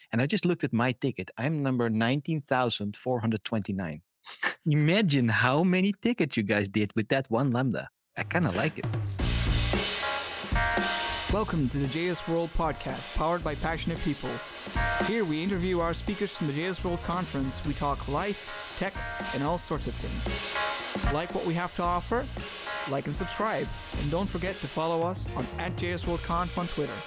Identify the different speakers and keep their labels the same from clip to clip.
Speaker 1: And I just looked at my ticket. I'm number 19,429. Imagine how many tickets you guys did with that one Lambda. I kind of like it.
Speaker 2: Welcome to the JS World Podcast, powered by passionate people. Here we interview our speakers from the JS World Conference. We talk life, tech, and all sorts of things. Like what we have to offer? Like and subscribe. And don't forget to follow us on @JSWorldConf on Twitter.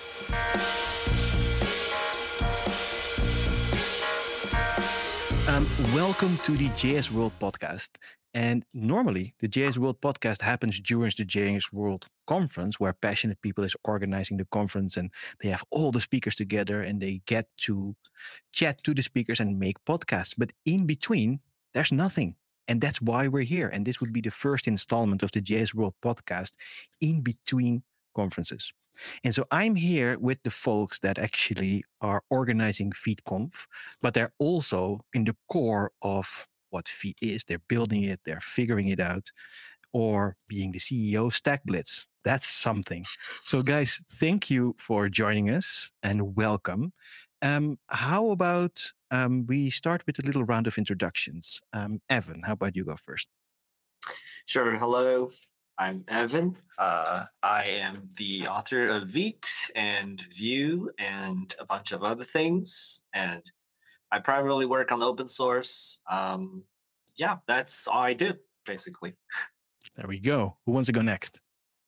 Speaker 1: Welcome to the JS World Podcast. And normally, the JS World Podcast happens during the JS World Conference, where passionate people is organizing the conference, and they have all the speakers together, and they get to chat to the speakers and make podcasts. But in between, there's nothing. And that's why we're here. And this would be the first installment of the JS World Podcast in between conferences. And so I'm here with the folks that actually are organizing VietConf, but they're also in the core of what Viet is. They're building it, they're figuring it out, or being the CEO of StackBlitz. That's something. So guys, thank you for joining us and welcome. How about we start with a little round of introductions? Evan, how about you go first?
Speaker 3: Sure. Hello, I'm Evan. I am the author of Viet and Vue and a bunch of other things. And I primarily work on open source. Yeah, that's all I do, basically.
Speaker 1: There we go. Who wants to go next?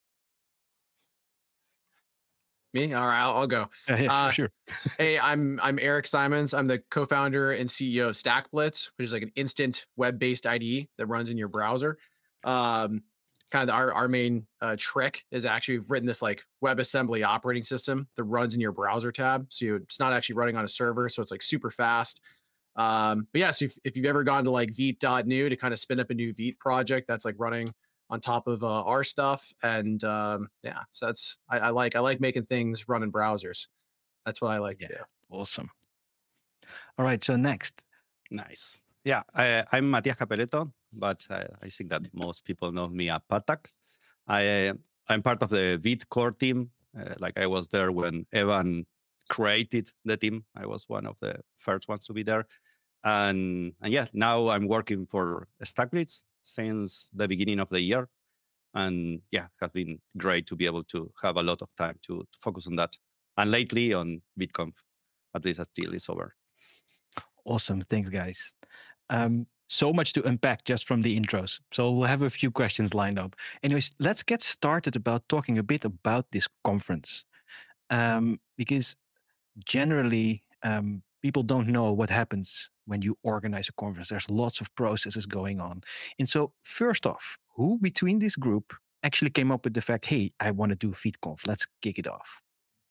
Speaker 4: Me? All right, I'll go.
Speaker 1: Yeah, for sure.
Speaker 4: Hey, I'm Eric Simons. I'm the co-founder and CEO of StackBlitz, which is like an instant web-based IDE that runs in your browser. Kind of our main trick is actually we've written this like WebAssembly operating system that runs in your browser tab. So it's not actually running on a server, so it's like super fast. But yeah, so if you've ever gone to like Viet.new to kind of spin up a new Viet project that's like running on top of our stuff, and yeah, so that's I like making things run in browsers. That's what I like to do.
Speaker 1: Awesome. All right, so next.
Speaker 5: Nice. Yeah, I'm Matias Capelletto, but I think that most people know me as Patak. I'm part of the Viet core team. Like I was there when Evan created the team. I was one of the first ones to be there. And yeah, now I'm working for StackBlitz since the beginning of the year. And yeah, it has been great to be able to have a lot of time to focus on that. And lately on VietConf, at least until it's over.
Speaker 1: Awesome. Thanks, guys. So much to unpack just from the intros. So we'll have a few questions lined up. Anyways, let's get started about talking a bit about this conference. Because generally, people don't know what happens when you organize a conference. There's lots of processes going on. And so first off, who between this group actually came up with the fact, hey, I want to do VietConf. Let's kick it off.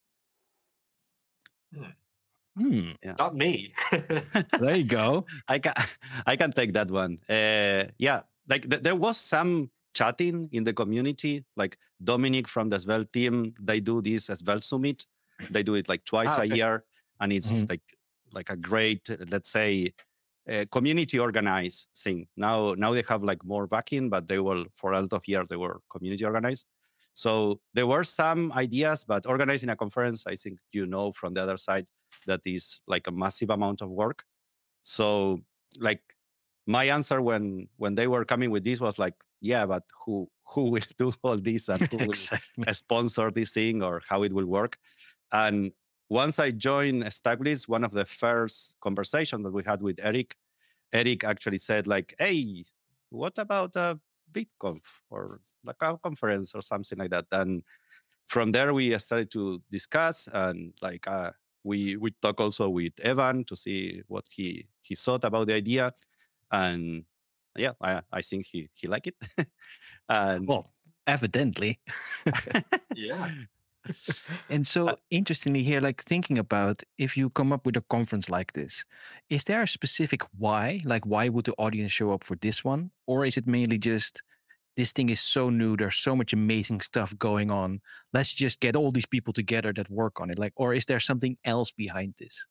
Speaker 5: Yeah.
Speaker 3: Not me.
Speaker 1: There you go.
Speaker 5: I can take that one. Yeah, like there was some chatting in the community. Like Dominic from the Svelte team, they do this Svelte Summit. They do it like twice a year, and it's like a great, let's say, community organized thing. Now they have like more backing, but they were for a lot of years they were community organized. So there were some ideas, but organizing a conference, I think from the other side, that is like a massive amount of work. So like my answer when they were coming with this was like, yeah, but who will do all this and who will sponsor this thing or how it will work? And once I joined StackBlitz, one of the first conversations that we had with Eric actually said like, hey, what about a VietConf or like a conference or something like that? And from there we started to discuss, and like we talk also with Evan to see what he thought about the idea, and yeah, I think he liked it. And
Speaker 1: well, evidently.
Speaker 3: Yeah.
Speaker 1: And so interestingly here, like thinking about if you come up with a conference like this, is there a specific why? Like why would the audience show up for this one? Or is it mainly just this thing is so new, there's so much amazing stuff going on. Let's just get all these people together that work on it. Like, or is there something else behind this?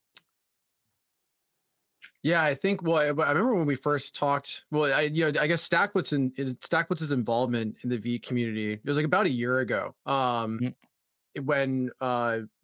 Speaker 4: Yeah, I think. Well, I remember when we first talked. Well, I guess StackBlitz's involvement in the Viet community. It was like about a year ago. When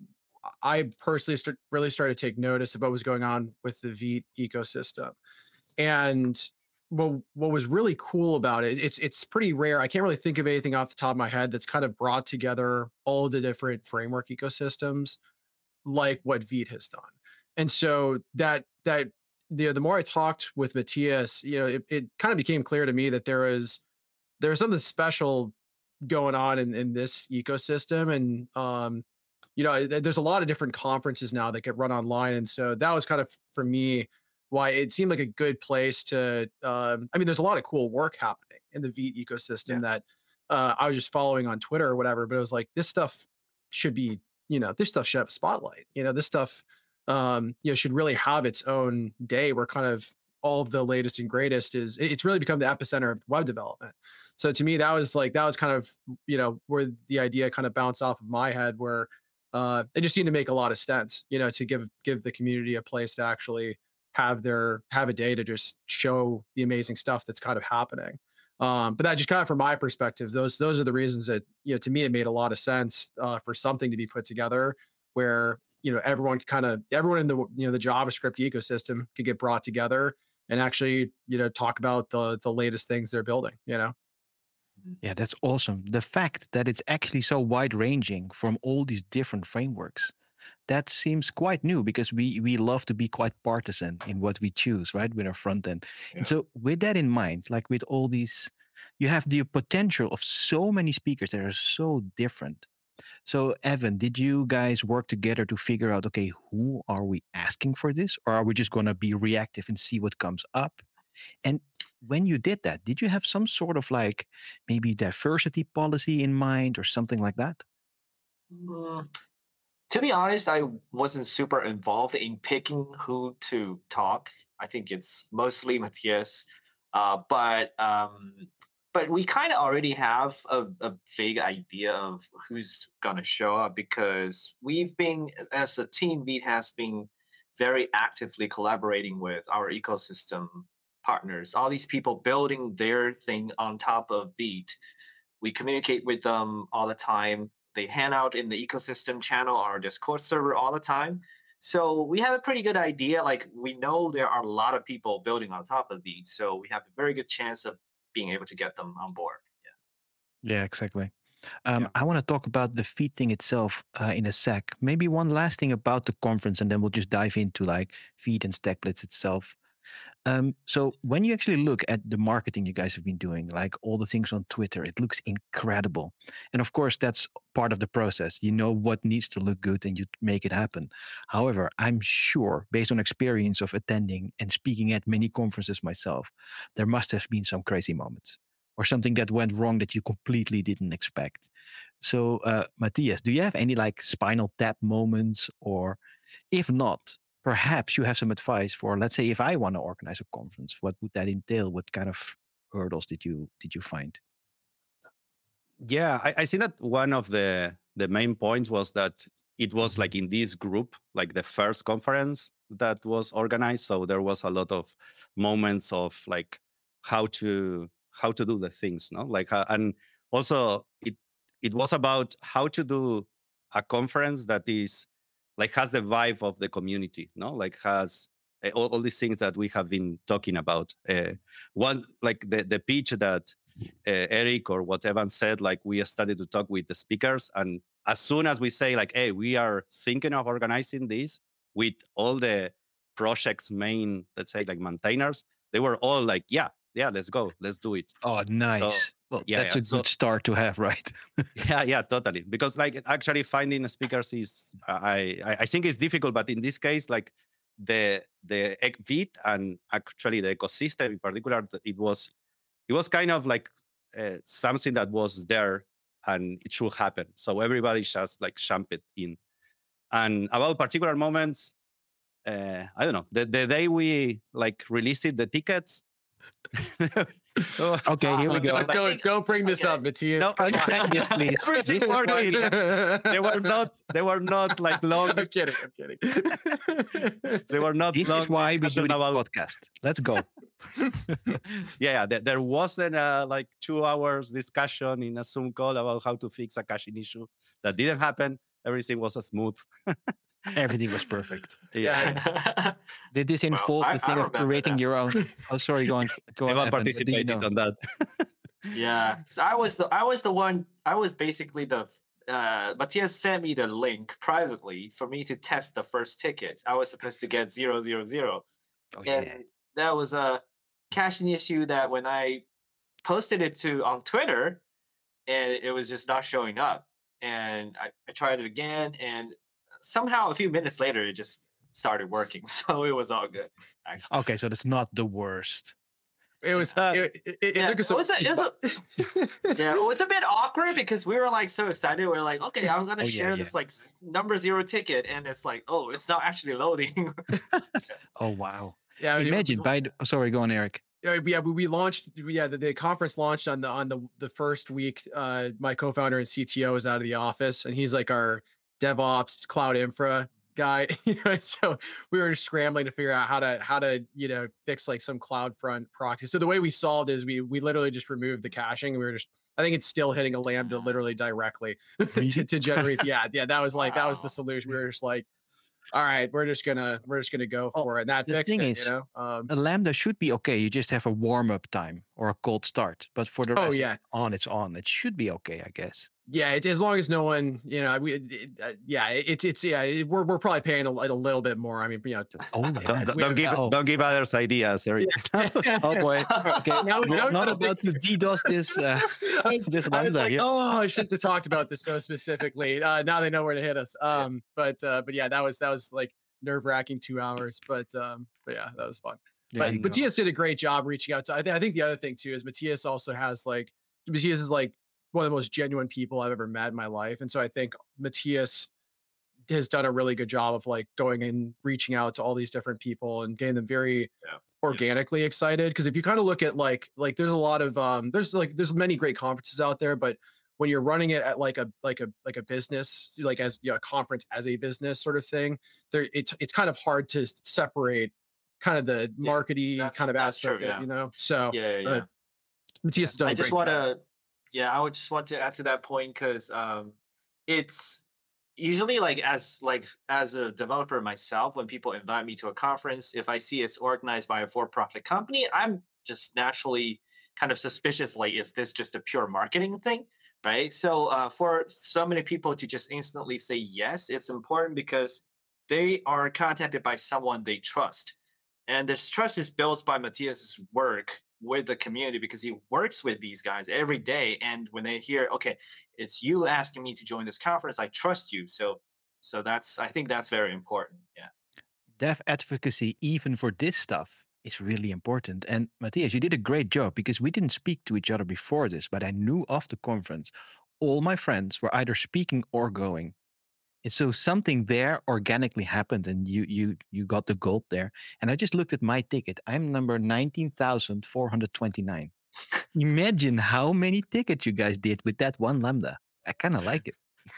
Speaker 4: I personally really started to take notice of what was going on with the Vite ecosystem. And what was really cool about it, it's pretty rare. I can't really think of anything off the top of my head that's kind of brought together all the different framework ecosystems like what Vite has done. And so the more I talked with Matthias, it kind of became clear to me that there was something special going on in this ecosystem. And there's a lot of different conferences now that get run online. And so that was kind of, for me, why it seemed like a good place to there's a lot of cool work happening in the Vite ecosystem that I was just following on Twitter or whatever, but it was like, this stuff should be, this stuff should have a spotlight. This stuff should really have its own day where kind of all of the latest and greatest it's really become the epicenter of web development. So to me, that was kind of, where the idea kind of bounced off of my head, where it just seemed to make a lot of sense, to give the community a place to actually have a day to just show the amazing stuff that's kind of happening. But that just kind of, from my perspective, those are the reasons that, to me, it made a lot of sense for something to be put together where, everyone in the, the JavaScript ecosystem could get brought together and actually, talk about the latest things they're building,
Speaker 1: Yeah, that's awesome. The fact that it's actually so wide ranging from all these different frameworks, that seems quite new, because we love to be quite partisan in what we choose, right, with our front end. And so with that in mind, like with all these, you have the potential of so many speakers that are so different. So Evan, did you guys work together to figure out, okay, who are we asking for this, or are we just going to be reactive and see what comes up? And when you did that, did you have some sort of like maybe diversity policy in mind or something like that?
Speaker 3: To be honest, I wasn't super involved in picking who to talk. I think it's mostly Matthias, but we kind of already have a vague idea of who's gonna show up, because we've been, as a team, Vite has been very actively collaborating with our ecosystem partners. All these people building their thing on top of Vite. We communicate with them all the time. They hang out in the ecosystem channel, our Discord server, all the time. So we have a pretty good idea. Like, we know there are a lot of people building on top of Vite, so we have a very good chance of being able to get them on board.
Speaker 1: Yeah, exactly. I want to talk about the feed thing itself in a sec. Maybe one last thing about the conference, and then we'll just dive into like feed and StackBlitz itself. So when you actually look at the marketing you guys have been doing, like all the things on Twitter, it looks incredible. And of course, that's part of the process. You know what needs to look good and you make it happen. However, I'm sure, based on experience of attending and speaking at many conferences myself, there must have been some crazy moments or something that went wrong that you completely didn't expect. So, Matthias, do you have any like spinal tap moments? Or if not, perhaps you have some advice for, let's say, if I want to organize a conference, what would that entail? What kind of hurdles did you find?
Speaker 5: Yeah, I think that one of the main points was that it was like in this group, like the first conference that was organized. So there was a lot of moments of like how to do the things, no? Like and also it was about how to do a conference that is like has the vibe of the community, no? Like has all these things that we have been talking about. One, like the pitch that Eric or what Evan said, like we started to talk with the speakers, and as soon as we say like, hey, we are thinking of organizing this with all the project's main, let's say, like maintainers, they were all like, yeah, let's go, let's do it.
Speaker 1: Oh, nice. So, well, that's a good start to have, right?
Speaker 5: yeah, totally. Because like actually finding speakers is, I think it's difficult, but in this case, like the Vite and actually the ecosystem in particular, it was kind of like something that was there and it should happen. So everybody just like jumped in. And about particular moments, I don't know. The day we like released the tickets.
Speaker 1: Okay, here we go.
Speaker 4: Don't bring this up, Matthias.
Speaker 5: No,
Speaker 1: yes, please.
Speaker 5: They were not like long.
Speaker 4: I'm kidding.
Speaker 5: They were not.
Speaker 1: This is why we do the podcast. Let's go.
Speaker 5: There wasn't like 2 hours discussion in a Zoom call about how to fix a caching issue. That didn't happen. everything was a smooth.
Speaker 1: Everything was perfect.
Speaker 5: Yeah.
Speaker 1: Did this involve the thing of curating your own? Oh, sorry, go on. Go on.
Speaker 5: Evan
Speaker 1: Evan. What do you
Speaker 5: participated
Speaker 1: know?
Speaker 5: on that.
Speaker 3: Yeah, so I was the one. I was basically the Matthias sent me the link privately for me to test the first ticket. I was supposed to get 000,
Speaker 1: Oh,
Speaker 3: and
Speaker 1: yeah.
Speaker 3: that was a caching issue that when I posted it to on Twitter, and it was just not showing up. And I tried it again, and somehow a few minutes later, it just started working. So it was all good. Actually.
Speaker 1: Okay, so that's not the worst.
Speaker 4: It was. It
Speaker 3: Yeah,
Speaker 4: took us.
Speaker 3: Yeah, it was a bit awkward because we were like so excited. We were like, okay, I'm gonna
Speaker 1: Oh, yeah,
Speaker 3: share
Speaker 1: yeah.
Speaker 3: this like number 0 ticket, and it's like, oh, it's not actually loading.
Speaker 1: Oh, wow.
Speaker 4: Yeah.
Speaker 1: Imagine sorry, go on, Eric.
Speaker 4: Yeah, we launched. Yeah, the conference launched on the first week. My co-founder and CTO is out of the office, and he's like our DevOps cloud infra guy. So we were just scrambling to figure out how to fix like some CloudFront proxy. So the way we solved is we literally just removed the caching. We were just, I think it's still hitting a Lambda literally directly to generate. Yeah, that was like that was the solution. We were just like, all right, we're just gonna go for it. And that
Speaker 1: the
Speaker 4: fixed
Speaker 1: thing
Speaker 4: it.
Speaker 1: is, a Lambda should be okay. You just have a warm-up time or a cold start. But for the rest, it's on. It should be okay, I guess.
Speaker 4: Yeah, as long as no one, we're probably paying a little bit more. I mean,
Speaker 5: Don't give others ideas, Eric.
Speaker 1: Oh boy. Okay, we're not about to DDoS this. This Lambda.
Speaker 4: I shouldn't have talked about this so specifically. Now they know where to hit us. But yeah, that was like nerve-wracking 2 hours. But yeah, that was fun. But Matthias did a great job reaching out to. I think the other thing too is Matthias also has Matthias is like one of the most genuine people I've ever met in my life. And so I think Matthias has done a really good job of like going and reaching out to all these different people and getting them very organically excited. Because if you kind of look at like there's a lot of there's many great conferences out there, but when you're running it at like a business, like as a conference as a business sort of thing, it's kind of hard to separate kind of the marketing kind of aspect
Speaker 3: true,
Speaker 4: of it, So Matthias has done a great job.
Speaker 3: I would just want to add to that point because it's usually like as a developer myself, when people invite me to a conference, if I see it's organized by a for-profit company, I'm just naturally kind of suspicious. Like, is this just a pure marketing thing, right? So for so many people to just instantly say yes, it's important because they are contacted by someone they trust, and this trust is built by Matthias's work with the community because he works with these guys every day. And when they hear, okay, it's you asking me to join this conference, I trust you. So I think that's very important. Yeah.
Speaker 1: Dev advocacy, even for this stuff, is really important. And Matthias, you did a great job because we didn't speak to each other before this, but I knew of the conference, all my friends were either speaking or going. And so something there organically happened, and you got the gold there. And I just looked at my ticket. I'm number 19,429. Imagine how many tickets you guys did with that one Lambda. I kind of like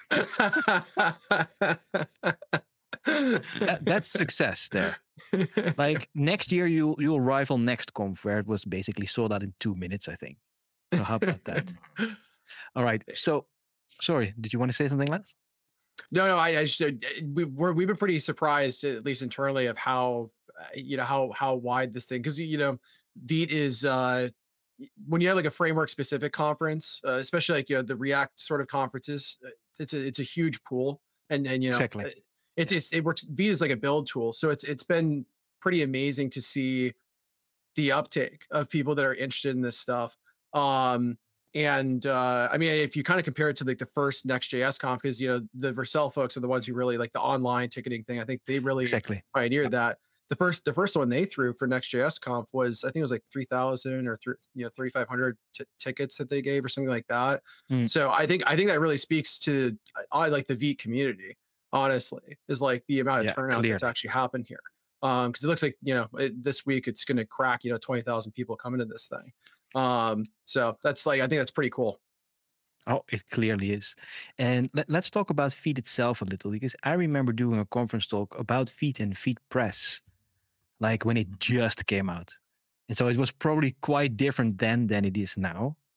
Speaker 1: it. That's success there. Like next year, you'll rival NextConf, where it was basically sold out in 2 minutes, I think. So how about that? All right. So, sorry, did you want to say something, Les?
Speaker 4: No, we've been pretty surprised, at least internally, of how how wide this thing, because Vite is when you have like a framework specific conference, especially like the React sort of conferences, it's a huge pool, and
Speaker 1: exactly.
Speaker 4: It works. Vite is like a build tool, so it's been pretty amazing to see the uptake of people that are interested in this stuff. And I mean, if you kind of compare it to like the first Next.js conf, because the Vercel folks are the ones who really like the online ticketing thing. I think they really pioneered that. The first one they threw for Next.js conf was, I think it was like 3,000 or 3,500 tickets that they gave or something like that. So I think that really speaks to like the Vite community. Honestly, is like the amount of turnout that's actually happened here. Because it looks like this week it's going to crack 20,000 people coming to this thing. So that's I think that's pretty cool.
Speaker 1: Oh, it clearly is. And let's talk about Vite itself a little, because I remember doing a conference talk about Vite and Vite Press, like when it just came out. And so it was probably quite different then than it is now.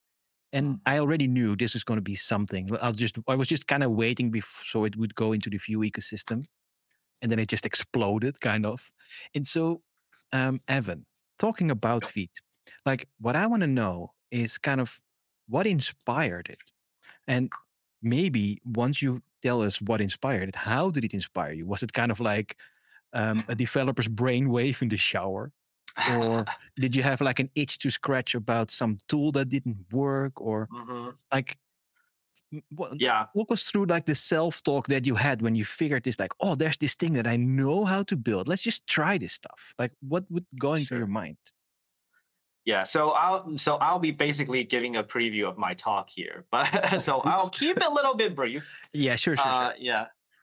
Speaker 1: And I already knew this is going to be something. I was just kind of waiting so it would go into the Vue ecosystem, and then it just exploded, kind of. And so, Evan, talking about Vite, like what I want to know is kind of what inspired it, and maybe once you tell us what inspired it, how did it inspire you? Was it kind of like a developer's brainwave in the shower? Or did you have like an itch to scratch about some tool that didn't work? Or
Speaker 3: Mhm.
Speaker 1: like,
Speaker 3: Yeah.
Speaker 1: walk us through like the self-talk that you had when you figured this, like, oh, there's this thing that I know how to build. Let's just try this stuff. Like, what would go into your
Speaker 3: Sure.
Speaker 1: mind?
Speaker 3: Yeah, so I'll be basically giving a preview of my talk here, but so I'll
Speaker 1: Oops.
Speaker 3: keep it a little bit brief.
Speaker 1: Yeah, sure.
Speaker 3: Yeah.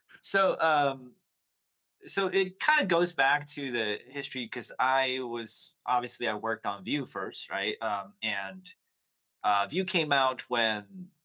Speaker 3: So it kind of goes back to the history because I worked on Vue first, right? And Vue came out when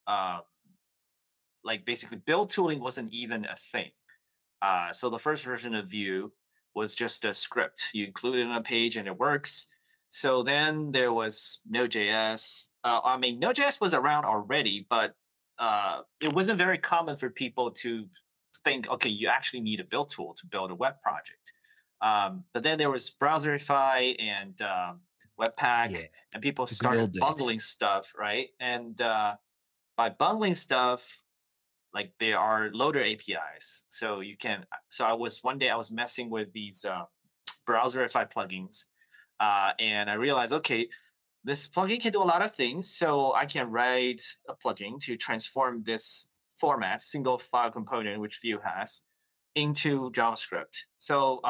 Speaker 3: like basically build tooling wasn't even a thing. So the first version of Vue was just a script. You include it on a page and it works. So then there was Node.js. I mean, Node.js was around already, but it wasn't very common for people to think, okay, you actually need a build tool to build a web project. But then there was Browserify and Webpack,
Speaker 1: Yeah,
Speaker 3: and people
Speaker 1: the good old
Speaker 3: started
Speaker 1: days.
Speaker 3: bundling stuff, right? And by bundling stuff, like there are loader APIs. So you can, so one day I was messing with these Browserify plugins, and I realized, okay, this plugin can do a lot of things. So I can write a plugin to transform this format, single file component, which Vue has, into JavaScript. So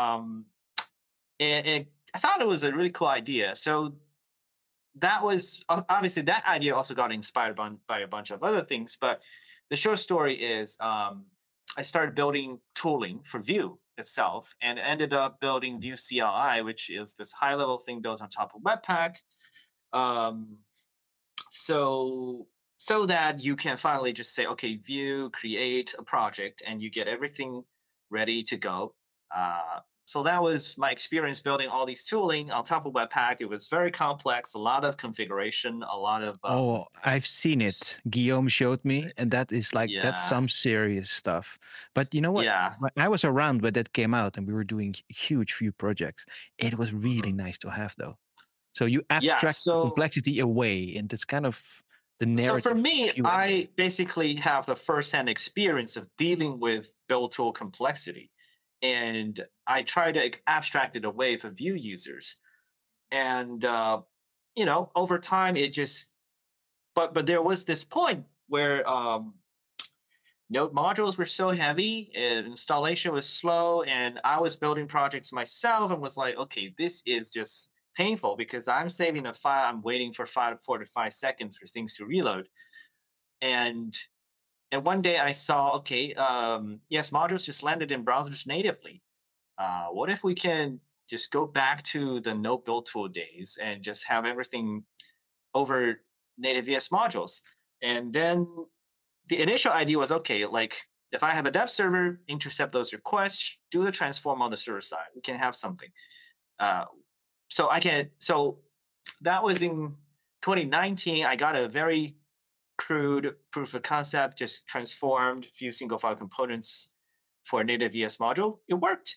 Speaker 3: I thought it was a really cool idea. So that was obviously that idea also got inspired by a bunch of other things. But the short story is I started building tooling for Vue itself and ended up building Vue CLI, which is this high level thing built on top of Webpack. Um, so that you can finally just say, okay, Vue, create a project, and you get everything ready to go. So that was my experience building all these tooling on top of Webpack. It was very complex, a lot of configuration, a lot of
Speaker 1: Oh, I've seen
Speaker 3: s-
Speaker 1: it. Guillaume showed me, and that's
Speaker 3: yeah,
Speaker 1: some serious stuff. But you know what?
Speaker 3: yeah.
Speaker 1: When I was around when that came out, and we were doing huge few projects. It was really
Speaker 3: Mhm.
Speaker 1: nice to have, though. So you
Speaker 3: Yeah.
Speaker 1: abstract the
Speaker 3: So
Speaker 1: complexity away, and it's kind of the
Speaker 3: so for
Speaker 1: narrative of
Speaker 3: me,
Speaker 1: Vue anyway.
Speaker 3: I basically have the firsthand experience of dealing with build tool complexity, and I try to abstract it away for Vue users. And over time, it just but there was this point where Node modules were so heavy and installation was slow, and I was building projects myself and was like, okay, this is just painful because I'm saving a file, I'm waiting for 4 to 5 seconds for things to reload. And one day I saw, okay, yes, modules just landed in browsers natively. What if we can just go back to the no build tool days and just have everything over native VS modules? And then the initial idea was, okay, like if I have a dev server, intercept those requests, do the transform on the server side, we can have something. Uh, so that was in 2019. I got a very crude proof of concept, just transformed a few single file components for a native VS module. It worked,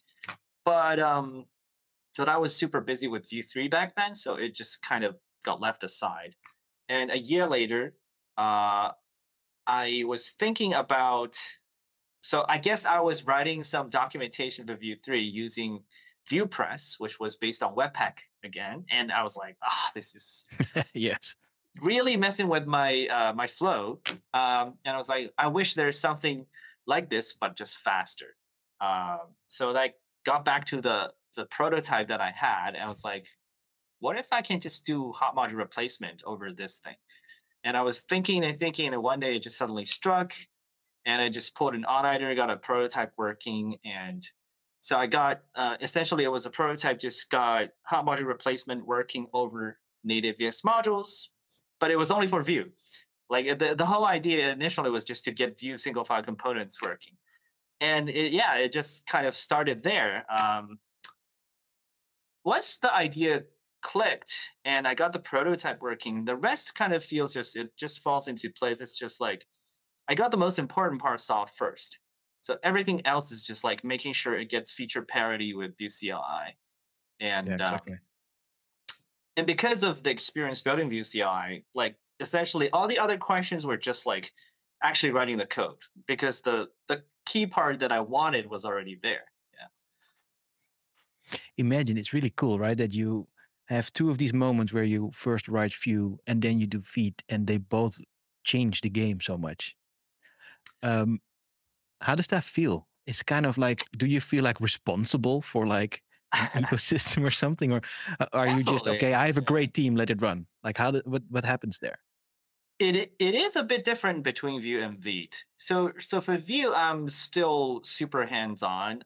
Speaker 3: but I was super busy with Vue 3 back then, so it just kind of got left aside. And a year later, uh, I was thinking about. So I guess I was writing some documentation for Vue 3 using VuePress, which was based on Webpack again, and I was like, this is
Speaker 1: Yes.
Speaker 3: really messing with my flow. And I was like, I wish there's something like this, but just faster. So I got back to the prototype that I had, and I was like, what if I can just do hot module replacement over this thing? And I was thinking and thinking, and one day it just suddenly struck, and I just pulled an on-iter, got a prototype working, and so I got essentially it was a prototype, just got hot module replacement working over native VS modules, but it was only for Vue. Like the whole idea initially was just to get Vue single file components working, and it just kind of started there. Once the idea clicked and I got the prototype working, the rest kind of feels it just falls into place. It's just like I got the most important part solved first. So everything else is just like making sure it gets feature parity with Vue CLI.
Speaker 1: Yeah,
Speaker 3: And
Speaker 1: exactly.
Speaker 3: and because of the experience building Vue CLI, like essentially all the other questions were just like actually writing the code because the key part that I wanted was already there. Yeah.
Speaker 1: Imagine it's really cool, right? That you have two of these moments where you first write Vue and then you do Feet, and they both change the game so much. Um, how does that feel? It's kind of like, do you feel like responsible for like an ecosystem or something, or are you just
Speaker 3: Definitely.
Speaker 1: okay? I have a
Speaker 3: Yeah.
Speaker 1: great team, let it run. Like, what happens there?
Speaker 3: It is a bit different between Vue and Vite. So for Vue, I'm still super hands-on.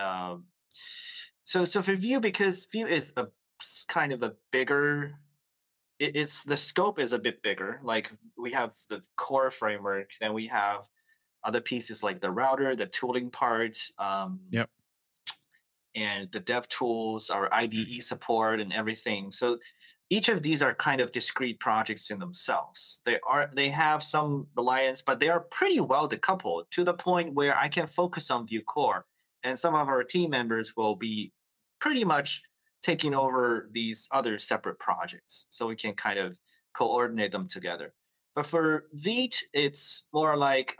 Speaker 3: So for Vue, because Vue is kind of a bigger, it's the scope is a bit bigger. Like we have the core framework, then we have other pieces like the router, the tooling part,
Speaker 1: Yep.
Speaker 3: and the dev tools, our IDE support, and everything. So each of these are kind of discrete projects in themselves. They have some reliance, but they are pretty well decoupled to the point where I can focus on Vue core, and some of our team members will be pretty much taking over these other separate projects, so we can kind of coordinate them together. But for Vite, it's more like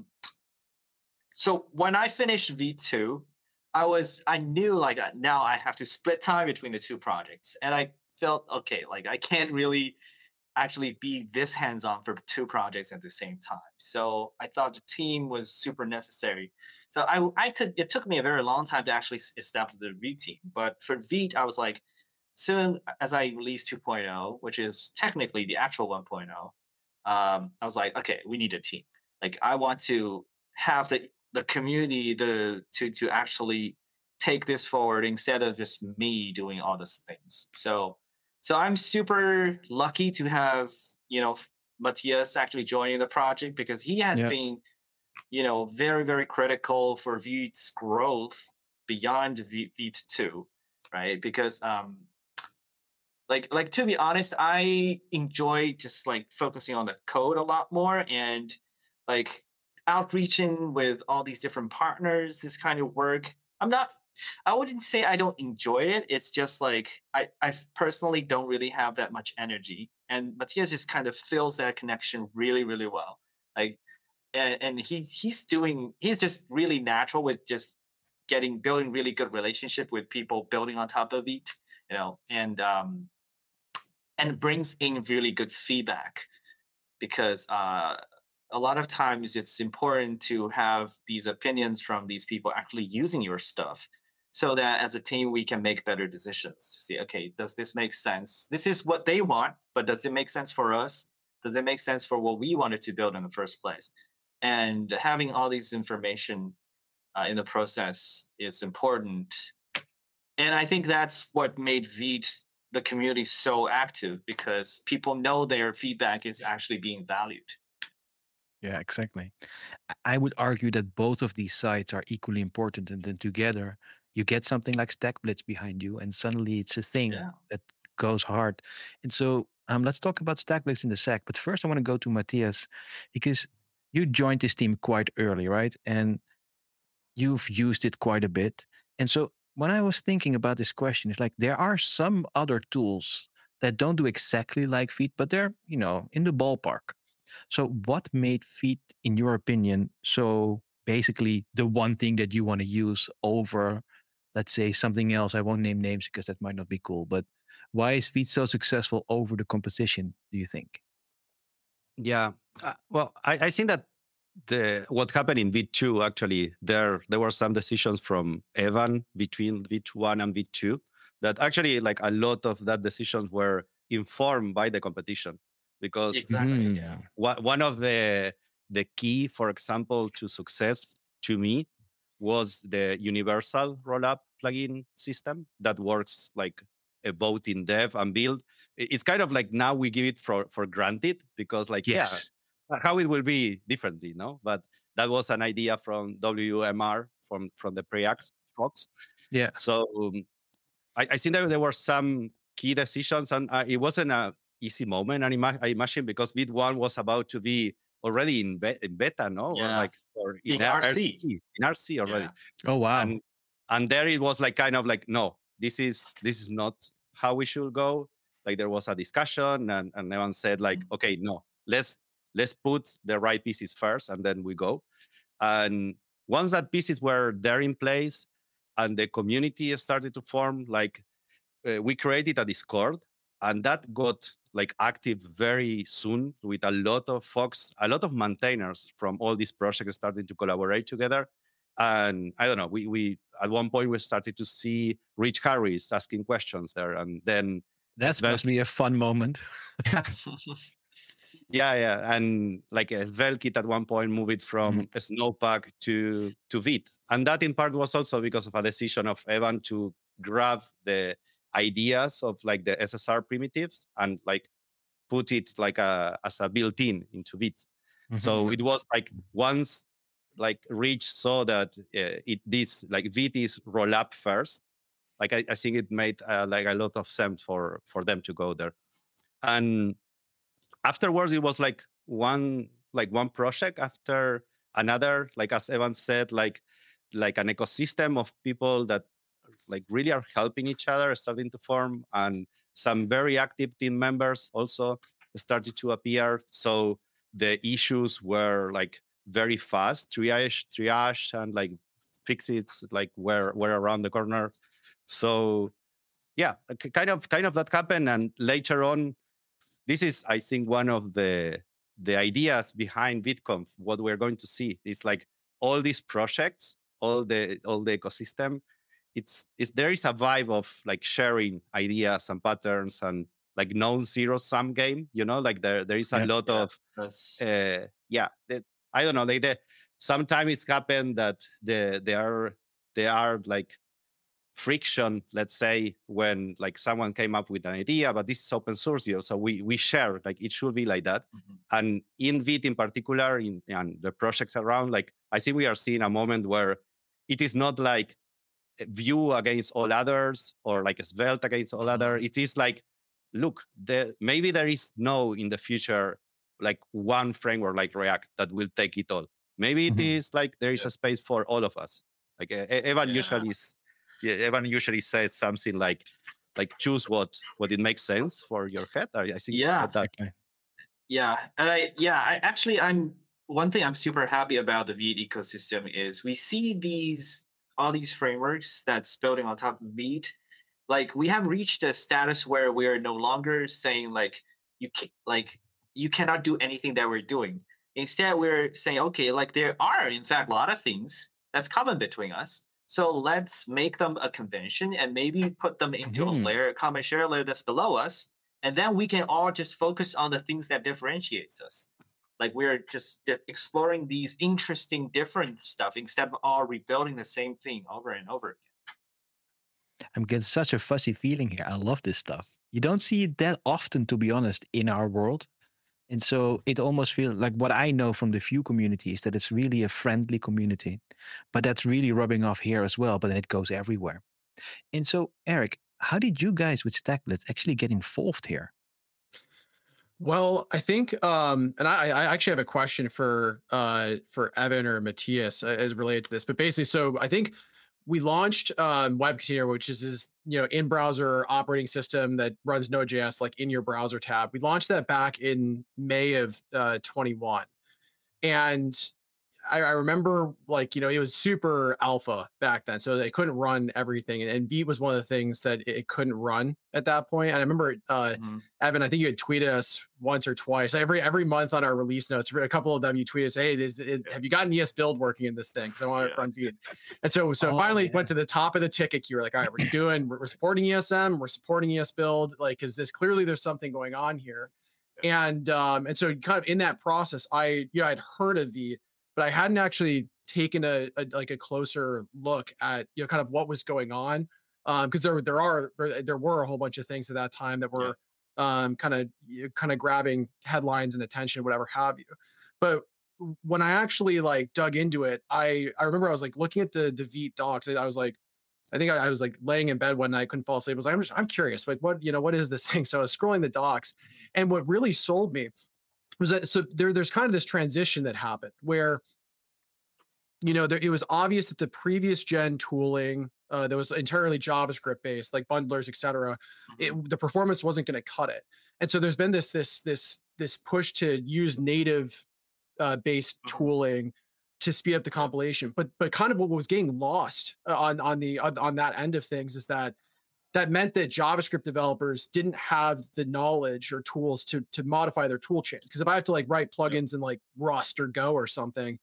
Speaker 3: so when I finished V2, I knew like now I have to split time between the two projects. And I felt okay, like I can't really actually be this hands-on for two projects at the same time. So I thought the team was super necessary. So it took me a very long time to actually establish the V team. But for Vite, I was like, soon as I released 2.0, which is technically the actual 1.0, I was like, okay, we need a team. Like I want to have the community to actually take this forward instead of just me doing all these things. So I'm super lucky to have Matthias actually joining the project because he has
Speaker 1: Yeah.
Speaker 3: been very very critical for Vite's growth beyond Vite 2, right? Because like to be honest, I enjoy just like focusing on the code a lot more and like outreaching with all these different partners, this kind of work. I wouldn't say I don't enjoy it. It's just like I personally don't really have that much energy. And Matthias just kind of fills that connection really, really well. Like and he's just really natural with just building really good relationship with people building on top of it, and brings in really good feedback because a lot of times it's important to have these opinions from these people actually using your stuff so that as a team we can make better decisions to see, okay, does this make sense? This is what they want, but does it make sense for us? Does it make sense for what we wanted to build in the first place? And having all these information in the process is important. And I think that's what made Vite the community so active because people know their feedback is actually being valued.
Speaker 1: Yeah, exactly. I would argue that both of these sides are equally important, and then together you get something like StackBlitz behind you, and suddenly it's a thing
Speaker 3: Yeah.
Speaker 1: that goes hard. And so let's talk about StackBlitz in a sec. But first, I want to go to Matthias because you joined this team quite early, right? And you've used it quite a bit. And so when I was thinking about this question, it's like there are some other tools that don't do exactly like Feet, but they're, in the ballpark. So what made Feet, in your opinion, so basically the one thing that you want to use over, let's say, something else? I won't name names because that might not be cool, but why is Feet so successful over the competition, do you think?
Speaker 5: Yeah. Well, I think that what happened in V2 actually there were some decisions from Evan between V1 and V2 that actually like a lot of that decisions were informed by the competition because
Speaker 3: Exactly. Yeah.
Speaker 5: one of the key, for example, to success to me was the universal rollup plugin system that works like both in dev and build. It's kind of like now we give it for granted because like
Speaker 1: Yes.
Speaker 5: how it will be differently, no? But that was an idea from WMR from the Preax folks.
Speaker 1: Yeah.
Speaker 5: So I think that there were some key decisions, and it wasn't a easy moment. And I imagine because Vite 1 was about to be already in beta, no, or
Speaker 3: Yeah.
Speaker 5: like or
Speaker 3: In
Speaker 5: RC.
Speaker 3: RC.
Speaker 5: In RC already.
Speaker 3: Yeah.
Speaker 1: Oh wow.
Speaker 5: And there it was like kind of like, no, this is not how we should go. Like there was a discussion, and everyone said like, okay, no, let's put the right pieces first, and then we go. And once that pieces were there in place, and the community started to form, like we created a Discord, and that got like active very soon with a lot of folks, a lot of maintainers from all these projects starting to collaborate together. And I don't know, we at one point we started to see Rich Harris asking questions there, and then
Speaker 1: That must be a fun moment.
Speaker 5: yeah, and like Velkit at one point moved from Snowpack to Vite, and that in part was also because of a decision of Evan to grab the ideas of like the SSR primitives and like put it like as a built-in into Vite. So it was like once like Rich saw that this like Vite is roll up first, like I think it made like a lot of sense for them to go there. And afterwards it was like one project after another, like as Evan said, like an ecosystem of people that like really are helping each other starting to form, and some very active team members also started to appear. So the issues were like very fast triage and like fixes like were around the corner. So yeah, kind of that happened. And later on, this is, I think, one of the ideas behind VidConf. What we're going to see is like all these projects, all the ecosystem. It's there is a vibe of like sharing ideas and patterns and like non-zero sum game. You know, like there is a lot of I don't know. Like sometimes it's happened that there are like friction, let's say, when like someone came up with an idea, but this is open source, so we share, like it should be like that. And in Vite in particular, and the projects around, like I think we are seeing a moment where it is not like Vue against all others or like Svelte against all other. It is like, look, maybe there is no in the future like one framework like React that will take it all. Maybe it is like there is a space for all of us. Like Evan usually says something like choose what it makes sense for your head. I think you said that.
Speaker 3: Yeah, and I actually, I'm one thing I'm super happy about the Vite ecosystem is we see all these frameworks that's building on top of Vite. Like we have reached a status where we are no longer saying like you cannot do anything that we're doing. Instead, we're saying, okay, like there are in fact a lot of things that's common between us. So let's make them a convention and maybe put them into a common share layer that's below us. And then we can all just focus on the things that differentiates us. Like we're just exploring these interesting different stuff instead of all rebuilding the same thing over and over again.
Speaker 1: I'm getting such a fuzzy feeling here. I love this stuff. You don't see it that often, to be honest, in our world. And so it almost feels like what I know from the Vue community is that it's really a friendly community, but that's really rubbing off here as well, but then it goes everywhere. And so, Eric, how did you guys with StackBlitz actually get involved here?
Speaker 4: Well, I think, and I actually have a question for Evan or Matthias as related to this, but basically, so I think we launched WebContainer, which is this, in-browser operating system that runs Node.js like in your browser tab. We launched that back in May of 21, and I remember like, it was super alpha back then, so they couldn't run everything. And Vite was one of the things that it couldn't run at that point. And I remember, Evan, I think you had tweeted us once or twice, every month on our release notes, a couple of them you tweeted us, hey, have you gotten ES build working in this thing? Because I want to run Vite. And so finally went to the top of the ticket queue. We're like, all right, we're supporting ESM, we're supporting ES build, like, because there's something going on here. And so kind of in that process, I'd heard of Vite, but I hadn't actually taken a closer look at kind of what was going on, because there were a whole bunch of things at that time that were kind of grabbing headlines and attention, whatever have you. But when I actually like dug into it, I remember I was like looking at the Vite docs. I was like, I think I was like laying in bed one night, couldn't fall asleep. I was like, I'm curious, like what is this thing? So I was scrolling the docs, and what really sold me was that so there's kind of this transition that happened where it was obvious that the previous gen tooling that was entirely JavaScript based, like bundlers, et cetera, the performance wasn't going to cut it. And so there's been this push to use native based tooling to speed up the compilation. But kind of what was getting lost on that end of things is that meant that JavaScript developers didn't have the knowledge or tools to modify their tool chain. Because if I have to like write plugins in like Rust or Go or something,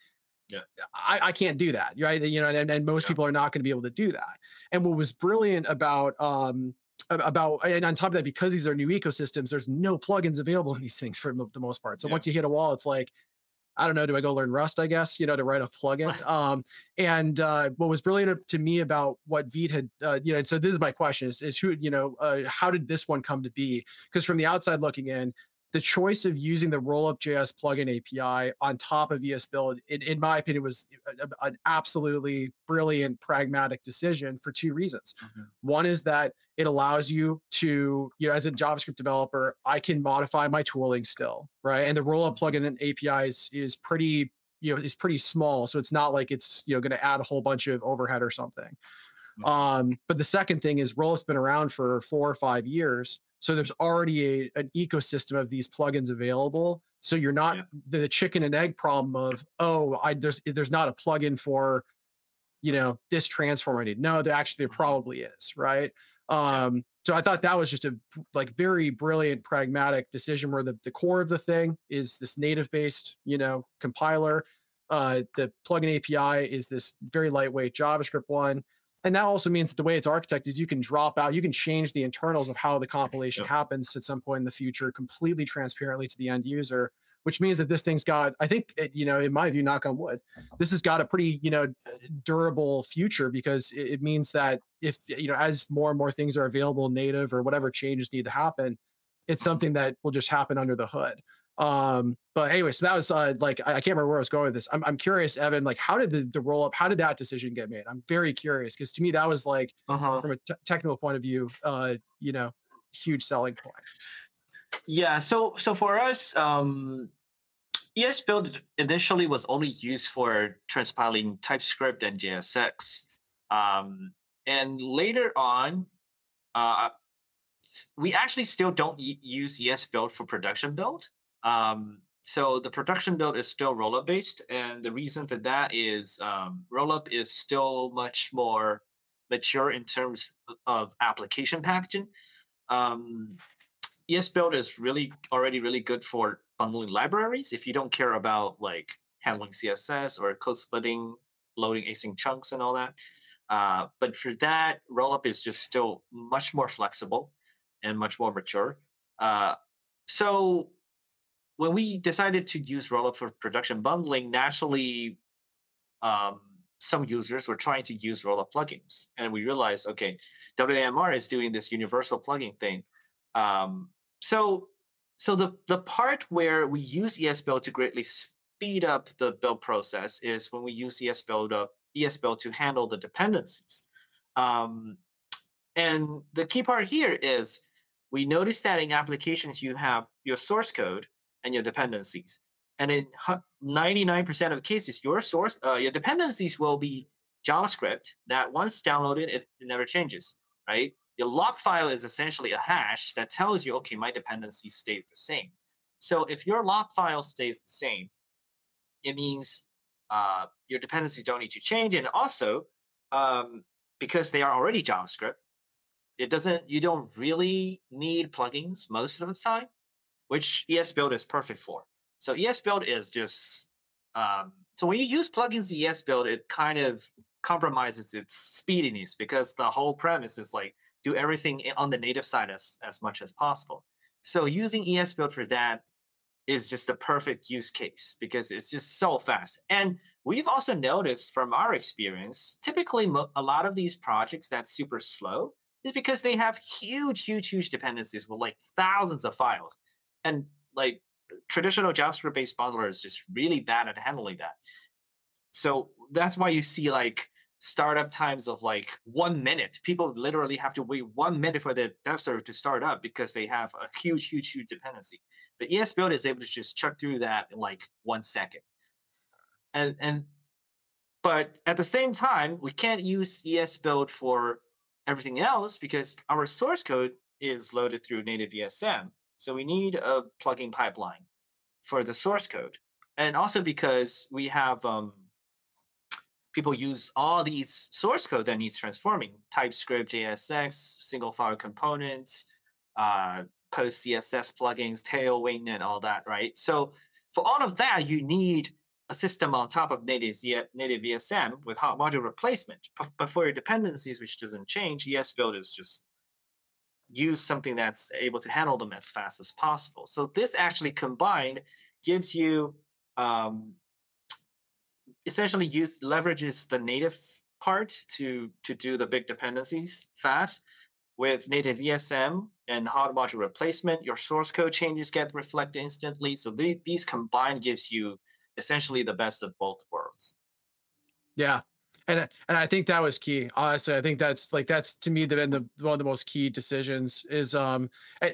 Speaker 4: I can't do that, right? And most people are not going to be able to do that. And what was brilliant about and on top of that, because these are new ecosystems, there's no plugins available in these things for the most part. So once you hit a wall, it's like, I don't know, do I go learn Rust, I guess, to write a plugin? And what was brilliant to me about what Vite had, and so this is my question is who, how did this one come to be? Because from the outside looking in, the choice of using the Rollup.js plugin API on top of ES Build, in my opinion, was an absolutely brilliant, pragmatic decision for two reasons. One is that it allows you to, as a JavaScript developer, I can modify my tooling still, right? And the Rollup plugin API is pretty, is pretty small, so it's not like it's going to add a whole bunch of overhead or something. But the second thing is Rollup's been around for 4 or 5 years. So there's already an ecosystem of these plugins available. So you're not the chicken and egg problem of, there's not a plugin for, this transform I need. No, there probably is, right? So I thought that was just a very brilliant, pragmatic decision where the core of the thing is this native based, compiler. The plugin API is this very lightweight JavaScript one. And that also means that the way it's architected is you can drop out, you can change the internals of how the compilation happens at some point in the future completely transparently to the end user, which means that this thing's got, I think, in my view, knock on wood, this has got a pretty, durable future, because it means that if, as more and more things are available native or whatever changes need to happen, it's something that will just happen under the hood. But anyway, so that was I can't remember where I was going with this. I'm curious, Evan, like how did the Rollup, how did that decision get made? I'm very curious, because to me that was like from a technical point of view, huge selling point.
Speaker 3: Yeah. So for us, ES Build initially was only used for transpiling TypeScript and JSX, and later on, we actually still don't use ES Build for production build. So the production build is still Rollup based, and the reason for that is Rollup is still much more mature in terms of application packaging. ES Build is already really good for bundling libraries if you don't care about like handling CSS or code splitting, loading async chunks and all that. But for that, Rollup is just still much more flexible and much more mature. So when we decided to use Rollup for production bundling, naturally, some users were trying to use Rollup plugins, and we realized, okay, WMR is doing this universal plugin thing. So the part where we use ES Build to greatly speed up the build process is when we use ES Build to handle the dependencies. And the key part here is we noticed that in applications you have your source code and your dependencies. And in 99% of cases, your dependencies will be JavaScript that once downloaded, it never changes, right? Your log file is essentially a hash that tells you, okay, my dependency stays the same. So if your log file stays the same, it means your dependencies don't need to change. And also, because they are already JavaScript, you don't really need plugins most of the time, which ES Build is perfect for. So ES Build is just, so when you use plugins in ES Build, it kind of compromises its speediness, because the whole premise is like, do everything on the native side as much as possible. So using ES Build for that is just a perfect use case, because it's just so fast. And we've also noticed from our experience, typically a lot of these projects that's super slow is because they have huge dependencies with like thousands of files. And like traditional JavaScript-based bundler is just really bad at handling that. So that's why you see like startup times of like 1 minute. People literally have to wait 1 minute for their dev server to start up because they have a huge dependency. But ESBuild is able to just chuck through that in like 1 second. And but at the same time, we can't use ESBuild for everything else because our source code is loaded through native ESM. So we need a plugin pipeline for the source code. And also because we have people use all these source code that needs transforming: TypeScript, JSX, single file components, post CSS plugins, Tailwind, and all that, right? So for all of that, you need a system on top of native ESM with hot module replacement. But for your dependencies, which doesn't change, ESBuild is just use something that's able to handle them as fast as possible. So this actually combined gives you essentially leverages the native part to do the big dependencies fast. With native ESM and hot module replacement, your source code changes get reflected instantly. So these combined gives you essentially the best of both worlds.
Speaker 4: Yeah. And I think that was key. Honestly, I think that's to me one of the most key decisions is and